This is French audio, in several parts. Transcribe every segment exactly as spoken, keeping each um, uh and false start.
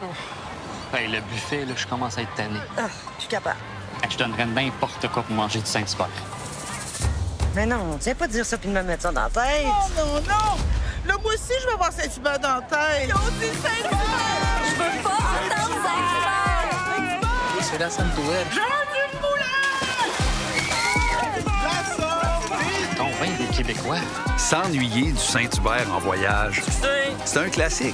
Hey, le buffet, là, je commence à être tanné. Ah, je suis capable. Hey, je donnerais n'importe quoi pour manger du Saint-Hubert. Mais non, tu viens pas dire ça puis de me mettre ça dans la tête. Non, non, non! Là, moi aussi, je vais avoir Saint-Hubert dans la tête. Ils ont dit Saint-Hubert! Je veux pas entendre Saint-Hubert! C'est la Sainte-Hubert. J'ai du poulet! La sortie! Ton vin des Québécois. S'ennuyer du Saint-Hubert en voyage, c'est un classique.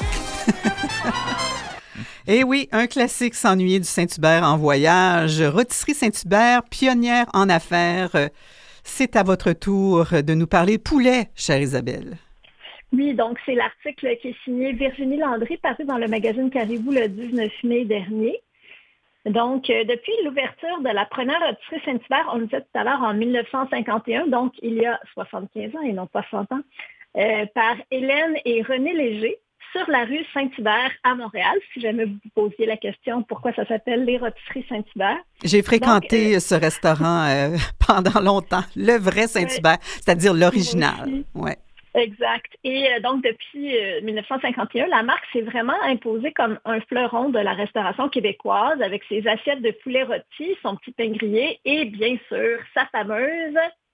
Eh oui, un classique, s'ennuyer du Saint-Hubert en voyage. Rôtisserie Saint-Hubert, pionnière en affaires. C'est à votre tour de nous parler poulet, chère Isabelle. Oui, donc c'est l'article qui est signé Virginie Landry, paru dans le magazine Caribou le dix-neuf mai dernier. Donc, euh, depuis l'ouverture de la première rôtisserie Saint-Hubert, on le disait tout à l'heure, en dix-neuf cent cinquante et un, donc il y a soixante-quinze ans et non pas cent ans, euh, par Hélène et René Léger, sur la rue Saint-Hubert à Montréal. Si jamais vous vous posiez la question pourquoi ça s'appelle les rôtisseries Saint-Hubert. J'ai fréquenté Donc, euh, ce restaurant euh, pendant longtemps, le vrai Saint-Hubert, ouais, c'est-à-dire l'original. Ouais. Exact. Et euh, donc, depuis euh, dix-neuf cent cinquante et un, la marque s'est vraiment imposée comme un fleuron de la restauration québécoise avec ses assiettes de poulet rôti, son petit pain grillé et, bien sûr, sa fameuse...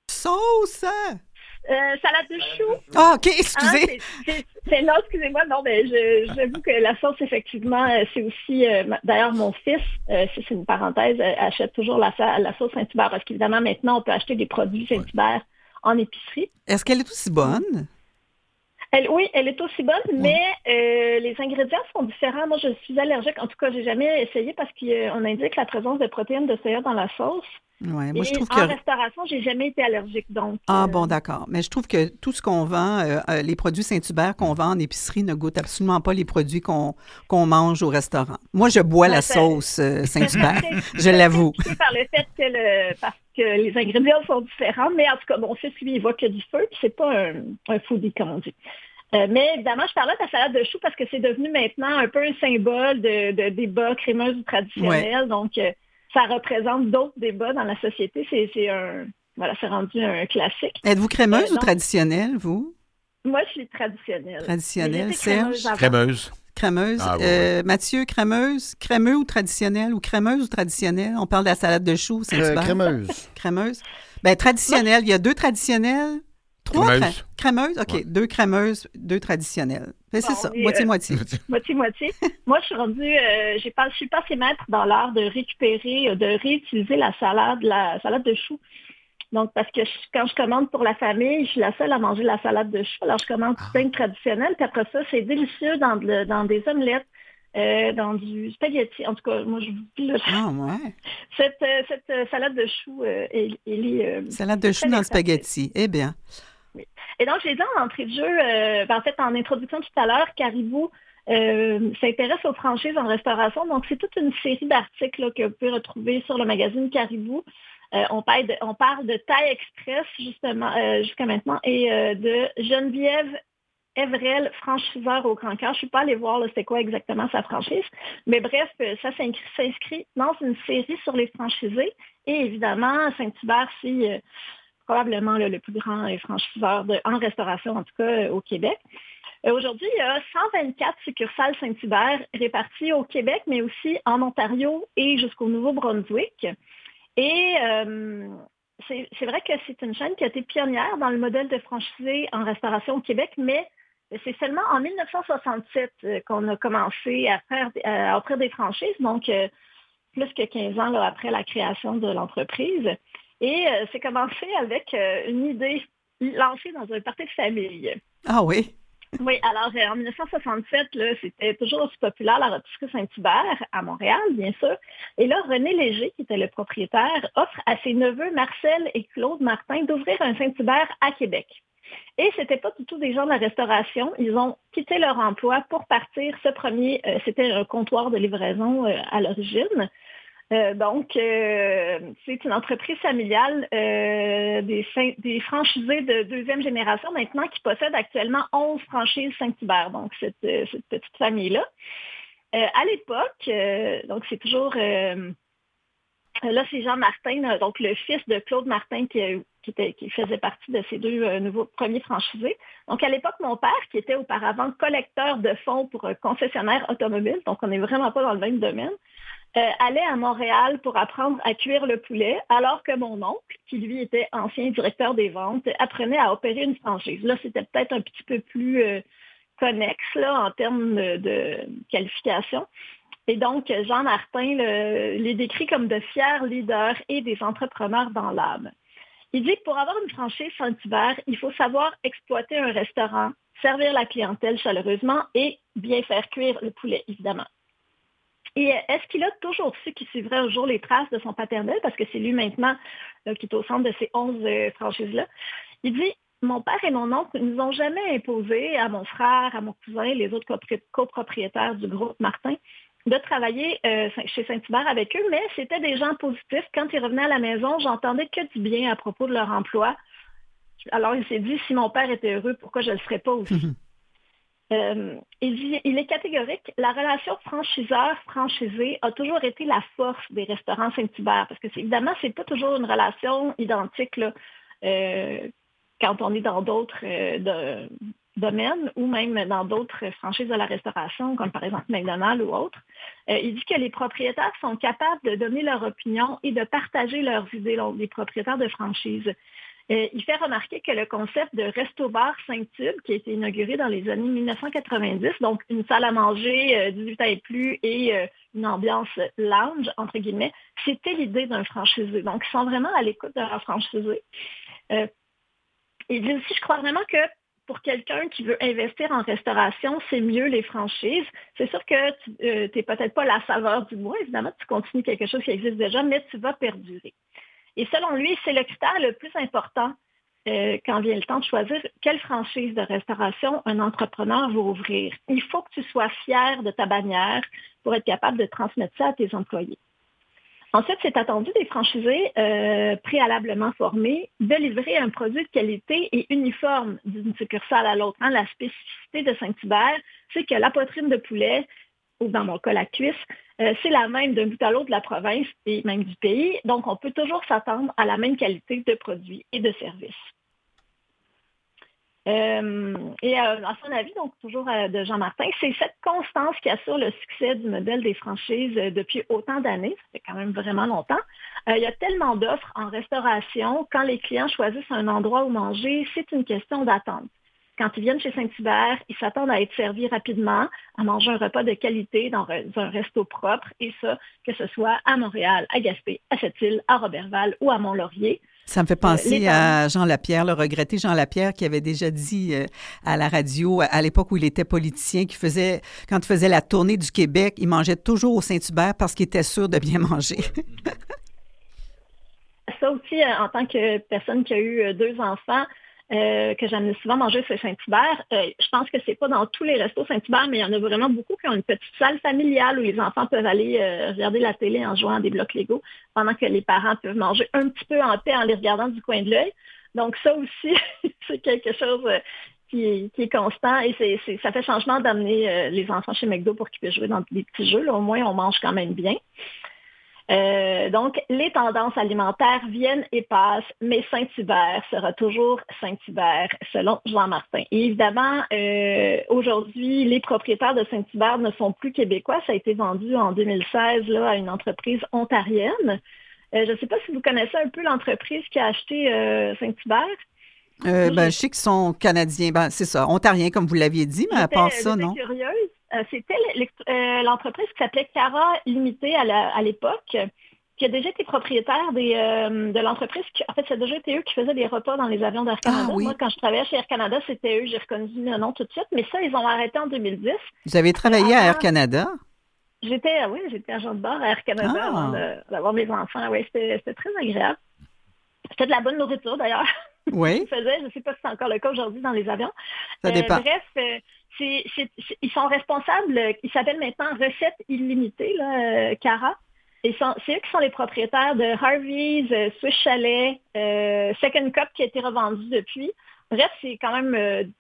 sauce! Euh, salade de choux. Ah, OK, excusez. Ah, c'est, c'est, c'est, non, excusez-moi, non, mais je, j'avoue que la sauce, effectivement, c'est aussi, euh, d'ailleurs, mon fils, euh, c'est, c'est une parenthèse, euh, achète toujours la, la sauce Saint-Hubert, parce qu'évidemment, maintenant, on peut acheter des produits Saint-Hubert en épicerie. Est-ce qu'elle est aussi bonne? Elle, oui, elle est aussi bonne, oui. mais euh, les ingrédients sont différents. Moi, je suis allergique. En tout cas, j'ai jamais essayé parce qu'on indique la présence de protéines de soya dans la sauce. Ouais, moi, et je trouve en que... restauration, j'ai jamais été allergique. Donc, ah euh... bon, d'accord. Mais je trouve que tout ce qu'on vend, euh, les produits Saint-Hubert qu'on vend en épicerie ne goûtent absolument pas les produits qu'on, qu'on mange au restaurant. Moi, je bois ouais, la ça... sauce euh, Saint-Hubert, je l'avoue. Par le fait que, le, parce que les ingrédients sont différents, mais en tout cas, mon fils, lui, il voit que du feu, puis c'est pas un, un foodie, comme on dit. Euh, mais évidemment, je parlais de la salade de choux parce que c'est devenu maintenant un peu un symbole de, de débat crémeuse ou traditionnel. Ouais. Donc, euh, ça représente d'autres débats dans la société. C'est, c'est un, voilà, c'est rendu un classique. Êtes-vous crémeuse euh, ou traditionnelle, vous? Moi, je suis traditionnelle. Traditionnelle, Serge? Crémeuse. Crémeuse. Ah, ouais, euh, ouais. Mathieu, crémeuse, crémeux ou traditionnel ou crémeuse ou traditionnelle? On parle de la salade de choux, c'est euh, Crémeuse. Crémeuse. Bien, traditionnelle. Il y a deux traditionnels. Trois crémeuses. Crémeuses? OK. Ouais. Deux crémeuses, deux traditionnelles. Mais c'est bon, ça, moitié-moitié. Euh, moitié-moitié. Moi, je suis rendue, euh, j'ai pas, je suis passée maître dans l'art de récupérer, de réutiliser la salade, la salade de choux. Donc, parce que je, quand je commande pour la famille, je suis la seule à manger la salade de choux. Alors, je commande du pain traditionnel, puis après ça, c'est délicieux dans, de, dans des omelettes, euh, dans du spaghetti. En tout cas, moi, je vous dis, là, ah, ouais. cette, euh, cette euh, salade de choux, euh, elle, elle est... Euh, salade de choux dans le spaghetti. Eh bien... Oui. Et donc, je l'ai dit en entrée de jeu, euh, en fait, en introduction tout à l'heure, Caribou euh, s'intéresse aux franchises en restauration. Donc, c'est toute une série d'articles là, que vous pouvez retrouver sur le magazine Caribou. Euh, on, parle de, on parle de Thaï Express, justement, euh, jusqu'à maintenant, et euh, de Geneviève Evrel, franchiseur au Grand Cœur. Je ne suis pas allée voir là, c'est quoi exactement sa franchise. Mais bref, ça s'inscrit, s'inscrit dans une série sur les franchisés. Et évidemment, Saint-Hubert, c'est... Euh, probablement là, le plus grand franchiseur de, en restauration, en tout cas euh, au Québec. Euh, aujourd'hui, il y a cent vingt-quatre succursales Saint-Hubert réparties au Québec, mais aussi en Ontario et jusqu'au Nouveau-Brunswick. Et euh, c'est, c'est vrai que c'est une chaîne qui a été pionnière dans le modèle de franchisé en restauration au Québec, mais c'est seulement en dix-neuf cent soixante-sept euh, qu'on a commencé à, faire, à offrir des franchises, donc euh, plus que quinze ans là, après la création de l'entreprise. Et euh, c'est commencé avec euh, une idée lancée dans un party de famille. Ah oui? Oui, alors euh, en dix-neuf cent soixante-sept, là, c'était toujours aussi populaire la rôtisserie Saint-Hubert à Montréal, bien sûr. Et là, René Léger, qui était le propriétaire, offre à ses neveux Marcel et Claude Martin d'ouvrir un Saint-Hubert à Québec. Et c'était pas du tout des gens de la restauration. Ils ont quitté leur emploi pour partir. Ce premier, euh, c'était un comptoir de livraison euh, à l'origine. Euh, donc, euh, c'est une entreprise familiale euh, des, des franchisés de deuxième génération maintenant qui possède actuellement onze franchises Saint-Hubert, donc cette, cette petite famille-là. Euh, à l'époque, euh, donc c'est toujours... Euh, là, c'est Jean Martin, donc le fils de Claude Martin qui a qui, était, qui faisait partie de ces deux euh, nouveaux premiers franchisés. Donc, à l'époque, mon père, qui était auparavant collecteur de fonds pour un concessionnaire automobile, donc on n'est vraiment pas dans le même domaine, euh, allait à Montréal pour apprendre à cuire le poulet, alors que mon oncle, qui lui était ancien directeur des ventes, apprenait à opérer une franchise. Là, c'était peut-être un petit peu plus euh, connexe là, en termes de, de qualification. Et donc, Jean Martin le, les décrit comme de fiers leaders et des entrepreneurs dans l'âme. Il dit que pour avoir une franchise Saint-Hubert, il faut savoir exploiter un restaurant, servir la clientèle chaleureusement et bien faire cuire le poulet, évidemment. Et est-ce qu'il a toujours su qu'il suivrait un jour les traces de son paternel, parce que c'est lui maintenant là, qui est au centre de ces onze euh, franchises-là? Il dit « Mon père et mon oncle ne nous ont jamais imposé à mon frère, à mon cousin, les autres copropriétaires du groupe Martin, de travailler euh, chez Saint-Hubert avec eux, mais c'était des gens positifs. Quand ils revenaient à la maison, j'entendais que du bien à propos de leur emploi. Alors, il s'est dit, si mon père était heureux, pourquoi je ne le serais pas aussi? Mm-hmm. euh, il, dit, il est catégorique. La relation franchiseur-franchisé a toujours été la force des restaurants Saint-Hubert, parce que c'est, évidemment, ce n'est pas toujours une relation identique là, euh, quand on est dans d'autres... Euh, de, domaines ou même dans d'autres franchises de la restauration, comme par exemple McDonald's ou autres. Euh, il dit que les propriétaires sont capables de donner leur opinion et de partager leurs idées, donc, les propriétaires de franchises. Euh, il fait remarquer que le concept de Resto-Bar Saint-Tube, qui a été inauguré dans les années dix-neuf cent quatre-vingt-dix, donc une salle à manger, euh, dix-huit ans et plus, et euh, une ambiance lounge, entre guillemets, c'était l'idée d'un franchisé. Donc, ils sont vraiment à l'écoute de leur franchisé. Euh, il dit aussi, je crois vraiment que pour quelqu'un qui veut investir en restauration, c'est mieux les franchises. C'est sûr que tu n'es euh, peut-être pas la saveur du mois, évidemment, tu continues quelque chose qui existe déjà, mais tu vas perdurer. Et selon lui, c'est le critère le plus important euh, quand vient le temps de choisir quelle franchise de restauration un entrepreneur veut ouvrir. Il faut que tu sois fier de ta bannière pour être capable de transmettre ça à tes employés. Ensuite, c'est attendu des franchisés euh, préalablement formés de livrer un produit de qualité et uniforme d'une succursale à l'autre. Hein, la spécificité de Saint-Hubert, c'est que la poitrine de poulet, ou dans mon cas la cuisse, euh, c'est la même d'un bout à l'autre de la province et même du pays. Donc, on peut toujours s'attendre à la même qualité de produits et de services. Euh, et euh, à son avis, donc toujours euh, de Jean Martin, c'est cette constance qui assure le succès du modèle des franchises euh, depuis autant d'années, ça fait quand même vraiment longtemps. Euh, il y a tellement d'offres en restauration, quand les clients choisissent un endroit où manger, c'est une question d'attente. Quand ils viennent chez Saint-Hubert, ils s'attendent à être servis rapidement, à manger un repas de qualité dans un resto propre, et ça, que ce soit à Montréal, à Gaspé, à Sept-Îles, à Roberval ou à Mont-Laurier. Ça me fait penser euh, à Jean Lapierre, le regretté Jean Lapierre, qui avait déjà dit euh, à la radio, à l'époque où il était politicien, qu'il faisait, quand il faisait la tournée du Québec, il mangeait toujours au Saint-Hubert parce qu'il était sûr de bien manger. Ça aussi, en tant que personne qui a eu deux enfants, Euh, que j'aime souvent manger chez Saint-Hubert. Euh, je pense que c'est pas dans tous les restos Saint-Hubert, mais il y en a vraiment beaucoup qui ont une petite salle familiale où les enfants peuvent aller euh, regarder la télé en jouant à des blocs Lego, pendant que les parents peuvent manger un petit peu en paix en les regardant du coin de l'œil. Donc ça aussi, c'est quelque chose euh, qui, est, qui est constant et c'est, c'est, ça fait changement d'amener euh, les enfants chez McDo pour qu'ils puissent jouer dans des petits jeux. Là, au moins, on mange quand même bien. Euh, donc, les tendances alimentaires viennent et passent, mais Saint-Hubert sera toujours Saint-Hubert, selon Jean Martin. Et évidemment, euh, aujourd'hui, les propriétaires de Saint-Hubert ne sont plus québécois. Ça a été vendu en deux mille seize là, à une entreprise ontarienne. Euh, je ne sais pas si vous connaissez un peu l'entreprise qui a acheté euh, Saint-Hubert. Euh, ben, je sais qu'ils sont canadiens. Ben, c'est ça, ontariens, comme vous l'aviez dit, mais à part ça, non? J'étais curieuse. Euh, c'était l'entreprise qui s'appelait Cara Limited à, la, à l'époque, qui a déjà été propriétaire des, euh, de l'entreprise. Qui, en fait, c'est déjà été eux qui faisaient des repas dans les avions d'Air Canada. Ah, oui. Moi, quand je travaillais chez Air Canada, c'était eux. J'ai reconnu le nom tout de suite. Mais ça, ils ont arrêté en deux mille dix. Vous avez travaillé euh, avant, à Air Canada? J'étais, oui, j'étais agent de bord à Air Canada ah. avant de, d'avoir mes enfants. Oui, c'était, c'était très agréable. C'était de la bonne nourriture, d'ailleurs. Oui. Faisait, je ne sais pas si c'est encore le cas aujourd'hui dans les avions. Ça dépend. Euh, bref, euh, c'est, c'est, c'est, ils sont responsables, ils s'appellent maintenant Recettes Illimitées, là, euh, Cara. Et sont, c'est eux qui sont les propriétaires de Harvey's, euh, Swiss Chalet, euh, Second Cup qui a été revendu depuis. Bref, c'est quand même euh,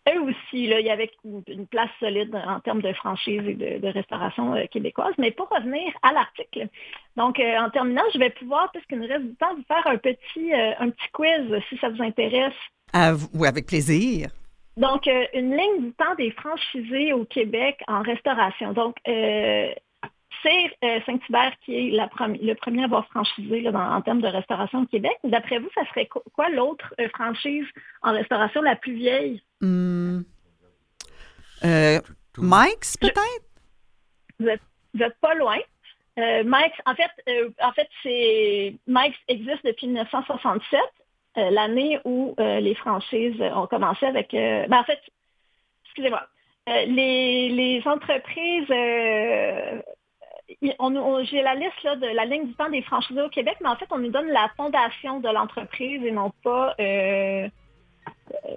eux aussi, là, il y avait une, une place solide en termes de franchise et de, de restauration euh, québécoise. Mais pour revenir à l'article, donc euh, en terminant, je vais pouvoir, puisqu'il nous reste du temps, vous faire un petit, euh, un petit quiz, si ça vous intéresse. Ah, oui, avec plaisir. Donc, euh, une ligne du temps des franchisés au Québec en restauration. Donc, euh, c'est euh, Saint-Hubert qui est la prom- le premier à avoir franchisé là, dans, en termes de restauration au Québec. D'après vous, ça serait quoi l'autre euh, franchise en restauration la plus vieille? Hum. Euh, Mike's, peut-être? Vous êtes, vous êtes pas loin. Euh, Mike's, en fait, euh, en fait, c'est Mike's existe depuis dix-neuf cent soixante-sept, euh, l'année où euh, les franchises ont commencé avec... Euh, ben, en fait, excusez-moi, euh, les, les entreprises... Euh, On, on, j'ai la liste là, de la ligne du temps des franchisés au Québec, mais en fait, on nous donne la fondation de l'entreprise et non pas euh, euh,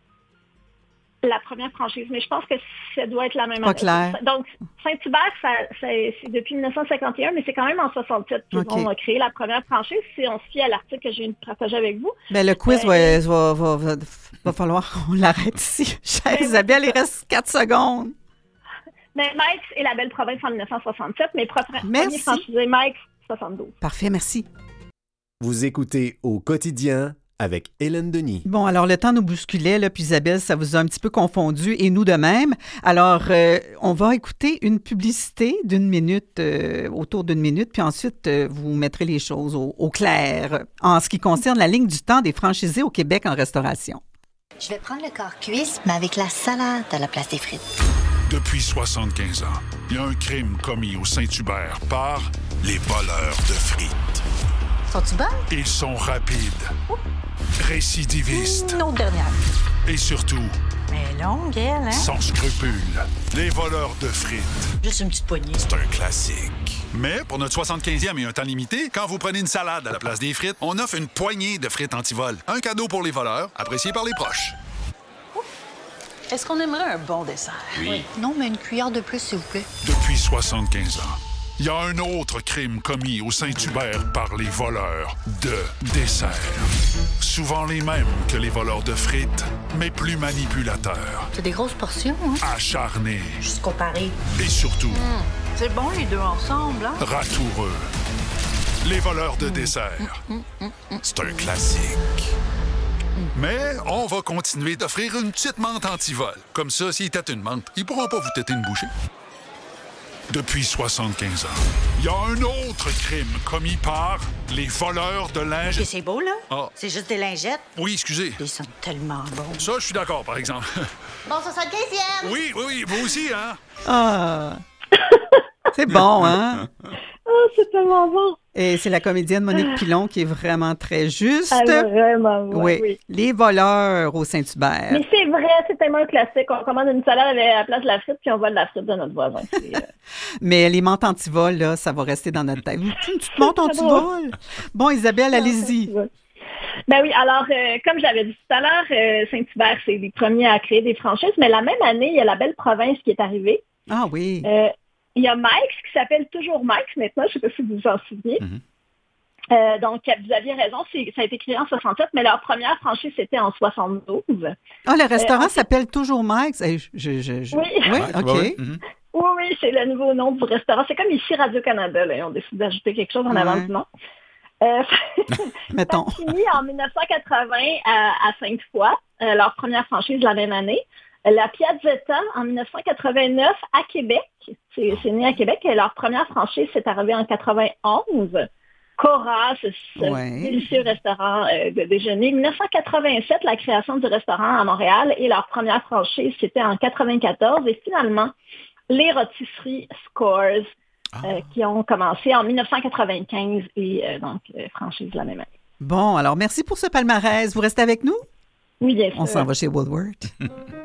la première franchise. Mais je pense que ça doit être la même. Pas clair. Donc, Saint-Hubert, ça, ça, c'est depuis dix-neuf cent cinquante et un, mais c'est quand même en soixante-sept qu'ils okay. ont créé la première franchise, si on se fie à l'article que j'ai partagé avec vous. Bien, le quiz, euh, va, va, va, va falloir qu'on l'arrête ici. Chère Isabelle, il reste quatre secondes. Mais Mike's est la belle province en dix-neuf cent soixante-sept, mais premier merci. franchisé Mike's soixante-douze. Parfait, merci. Vous écoutez Au quotidien avec Hélène Denis. Bon, alors le temps nous bousculait, là, puis Isabelle, ça vous a un petit peu confondu, et nous de même. Alors, euh, on va écouter une publicité d'une minute, euh, autour d'une minute, puis ensuite, euh, vous mettrez les choses au, au clair en ce qui concerne la ligne du temps des franchisés au Québec en restauration. Je vais prendre le corps cuisse, mais avec la salade à la place des frites. Depuis soixante-quinze ans, il y a un crime commis au Saint-Hubert par les voleurs de frites. Sont-tu bonnes? Ils sont rapides, oh. récidivistes. Une autre dernière. Et surtout, mais longue, elle, hein? sans scrupules. Les voleurs de frites. Juste une petite poignée. C'est un classique. Mais pour notre soixante-quinzième et un temps limité, quand vous prenez une salade à la place des frites, on offre une poignée de frites anti-vol. Un cadeau pour les voleurs, apprécié par les proches. Est-ce qu'on aimerait un bon dessert? Oui. oui. Non, mais une cuillère de plus, s'il vous plaît. Depuis soixante-quinze ans, il y a un autre crime commis au Saint-Hubert par les voleurs de desserts. Souvent les mêmes que les voleurs de frites, mais plus manipulateurs. C'est des grosses portions, hein? Acharnés. Juste comparé. Et surtout... Mmh. C'est bon, les deux ensemble, hein? Ratoureux. Les voleurs de mmh. desserts. Mmh, mmh, mmh, C'est un classique. Mais on va continuer d'offrir une petite menthe anti-vol. Comme ça, s'ils têtent une menthe, ils pourront pas vous têter une bouchée. Depuis soixante-quinze ans, il y a un autre crime commis par les voleurs de lingettes. C'est beau, là? Ah. C'est juste des lingettes? Oui, excusez. Ils sont tellement bons. Ça, je suis d'accord, par exemple. Bon, soixante-quinzième! Oui, oui, oui, vous aussi, hein? Ah! C'est bon, hein? Oh, c'est tellement bon! Et c'est la comédienne Monique Pilon qui est vraiment très juste. Elle est vraiment bonne, oui. oui. Les voleurs au Saint-Hubert. Mais c'est vrai, c'est tellement un classique. On commande une salade à la place de la frite, puis on vole la frite de notre voisin. Euh... Mais les menthes anti-vol, là, ça va rester dans notre tête. Tu te montes anti-vol? Bon, Isabelle, allez-y. Ben oui, alors, euh, comme j'avais dit tout à l'heure, euh, Saint-Hubert, c'est les premiers à créer des franchises, mais la même année, il y a la belle province qui est arrivée. Ah oui. Euh, il y a Mike's qui s'appelle toujours Mike's maintenant, je ne sais pas si vous vous en souvenez. Mm-hmm. Euh, donc, vous aviez raison, c'est, ça a été créé en soixante-sept, mais leur première franchise, c'était en soixante-douze. Ah, le restaurant euh, s'appelle toujours Mike's? Je, je, je, je... Oui. Oui, OK. Oui, mm-hmm. oui, oui, c'est le nouveau nom du restaurant. C'est comme ici Radio-Canada, là, on décide d'ajouter quelque chose en ouais. avant du nom. Euh, Mettons. Ça a fini en dix-neuf cent quatre-vingts à, à Sainte-Foy, euh, leur première franchise la même année. La Piazzetta, en dix-neuf cent quatre-vingt-neuf, à Québec. C'est, c'est né à Québec. Et leur première franchise, c'est arrivé en quatre-vingt-onze. Cora, ce, ce ouais. délicieux restaurant euh, de déjeuner. dix-neuf cent quatre-vingt-sept, la création du restaurant à Montréal. Et leur première franchise, c'était en quatre-vingt-quatorze. Et finalement, les rôtisseries Scores, ah. euh, qui ont commencé en dix-neuf cent quatre-vingt-quinze et euh, donc euh, franchise la même année. Bon, alors merci pour ce palmarès. Vous restez avec nous? Oui, bien sûr. On s'en va chez Woolworth.